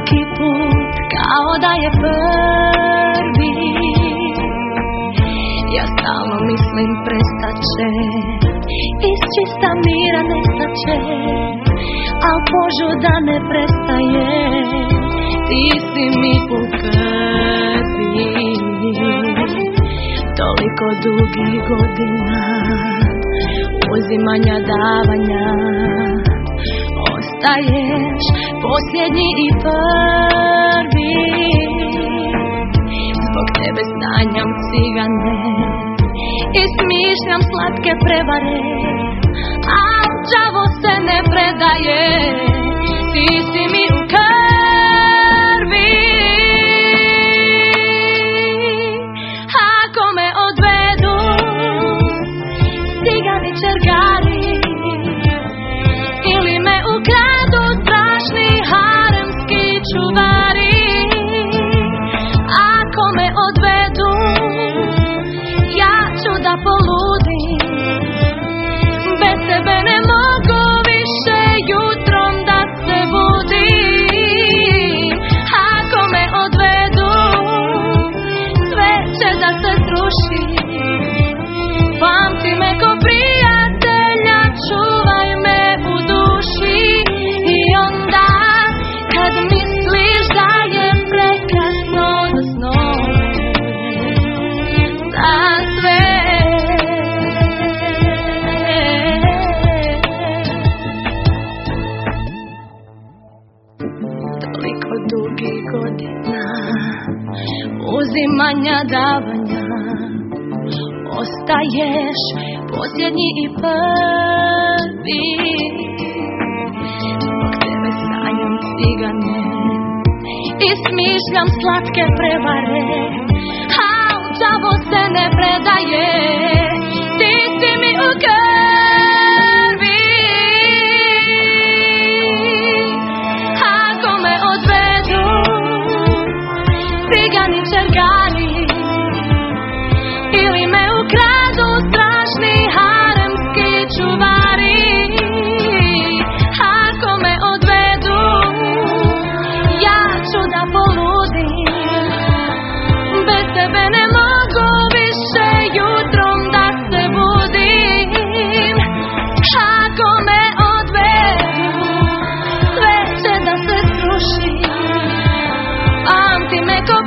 svaki put kao da je prvi. Ja stalno mislim prestaće, iz čista mira nestaće, al požuda ne prestaje, ti si mi u krvi. Toliko dugih godina uzimanja, davanja, ostaješ posljednji i prvi. Zbog tebe sanjam cigane i smišljam slatke prevare, a đavo se ne predaje, ti si mi u krvi. Ako me odvedu cigani čergari ili me ukradu strašni haremski čuvari, ako me odvedu ja ću da poludim, bez tebe ne mogu više jutrom da se budim. Ako me odvedu sve će da se sruši, pamti me ko prijatelja, čuvaj me u duši. I onda kad misliš da je prekasno za snove, za sve, toliko dugih godina uzimanja, davanja, ostaješ posljednji i prvi. Zbog tebe sanjam cigane i smišljam slatke prevare, a đavo se ne predaje, ti si mi u krvi. Ako me odvedu cigani čergari ili me ukradu strašni haremski čuvari, ako me odvedu ja ću da poludim, bez tebe ne mogu više jutrom da se budim. Ako me odvedu sve će da se sruši, pamti me ko